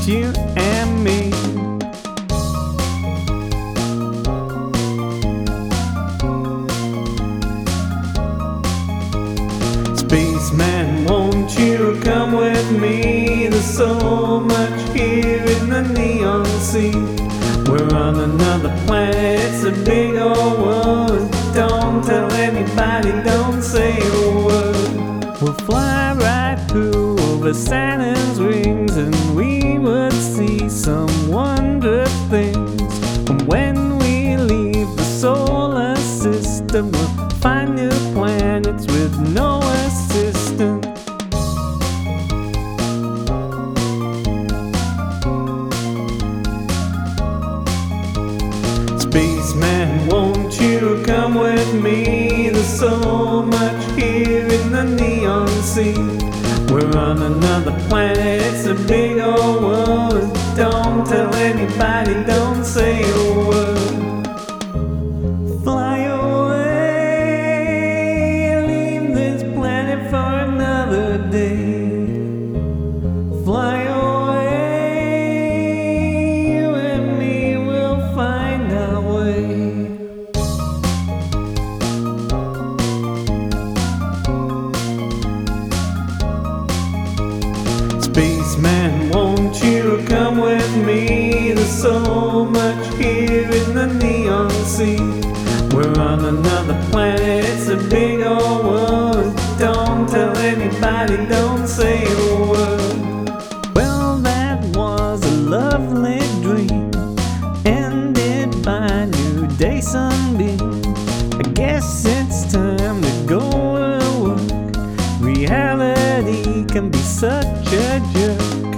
you and me. Spaceman, won't you come with me? There's so much here in the neon sea. We're on another planet, it's a big old world. Don't tell anybody, don't say a word. We'll fly right through over Saturn's rings, and we would see some wondrous things. And when we leave the solar system, we'll find new planets with no assistance. Spaceman, won't you come with me? There's so much here in the neon sea. We're on another planet, it's a big old world. Don't tell anybody, don't say a word. Fly away, leave this planet for another day. Fly away, you and me will find our way. Spaceman, won't you come with me? There's so much here in the neon sea. We're on another planet, it's a big old world. Don't tell anybody, don't say a word. Well, that was a lovely dream, ended by new day sunbeam. I guess it's time to go to work. Reality can be such a jerk.